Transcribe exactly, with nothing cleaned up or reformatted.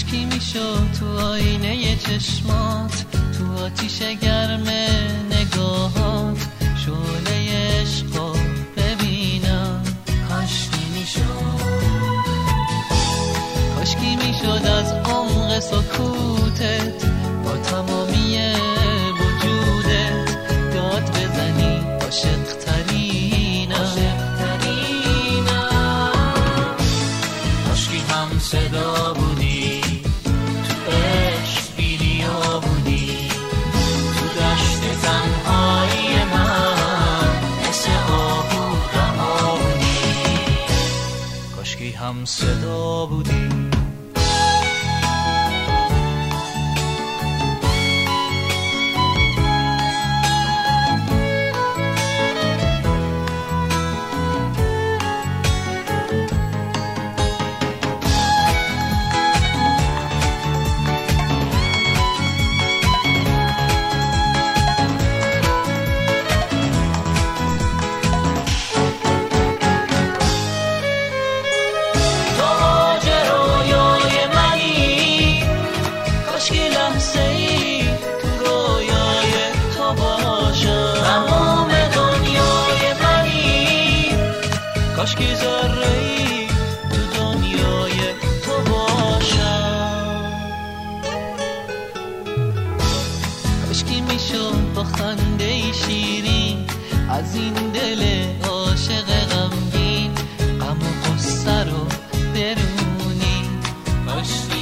کاشکی میشد تو آینه چشمات، تو آتیش گرم نگاهات شعله عشقو ببینم. کاشکی میشد، کاشکی میشد از عمق سکوتت با تمامی وجودت داد بزنی عاشق ترینم. کاشکی هم صدا بودی، تو عشق بی‌ریا بودی، تو دشت تنهایی من مثل آهو رها بودی. کاشکی هم صدا بودی. کاشکی ذره‌ای تو دنیای تو باشم. کاشکی میشد با خنده شیرین از این دل عاشق غمگین غم و غصه رو برونی. کاشکی